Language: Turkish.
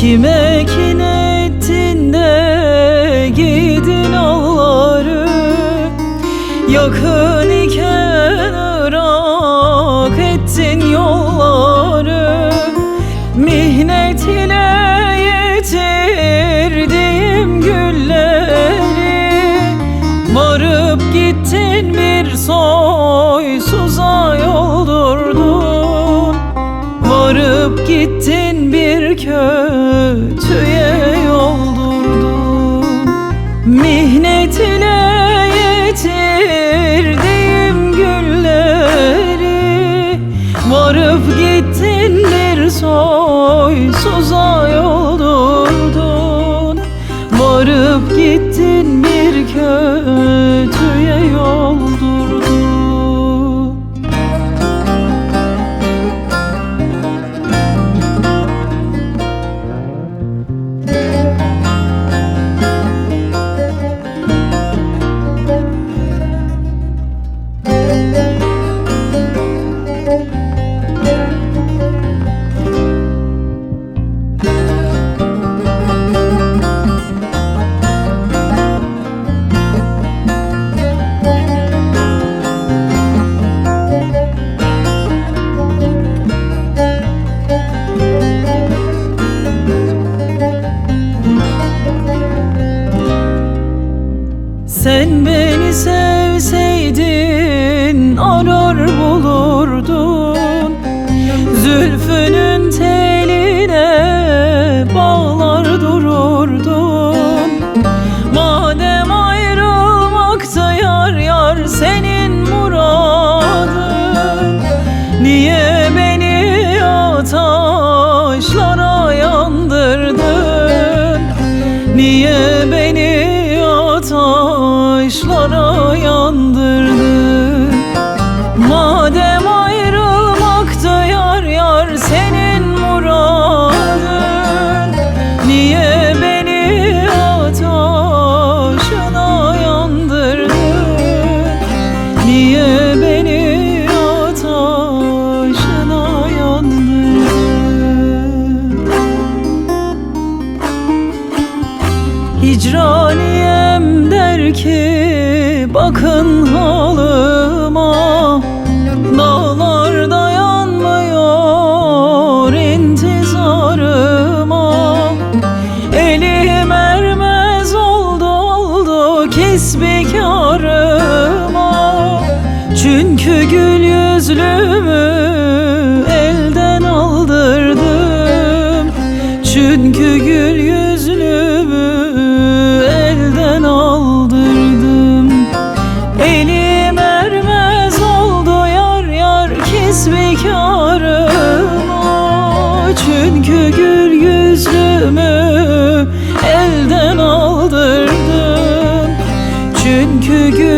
Kime kin ettin de giydin ağları, yakın iken ırak ettin yolları. Mihnet ile yitirdiğim gülleri, varıp gittin bir soysuza yoldurdun. Varıp gittin bir kötüye yoldurdun. Mihnet ile yitirdiğim gülleri, varıp gittin bir soysuza yoldurdun. Varıp gittin bir kötüye yoldurdun. Sen beni sevseydin arar bulurdun. Zülfünün teline bağlar dururdun. Madem ayrılmakta yar yar senin muradın, niye beni ateşlara yandırdın? Niye beni ateşlara yandırdın? Madem ayrılmakta yar yar senin muradın, niye beni ateşına yandırdın? Niye beni ateşına yandırdın? Hicraniyem der ki bakın halıma, dağlar dayanmıyor intizarıma. Elim ermez oldu kesbikârıma, çünkü gül yüzlümü elden aldırdım. Çünkü gül yüzlümü elden aldırdım. Elim ermez oldu yar yar kesbikârıma, çünkü gül yüzlümü elden aldırdım. Çünkü gül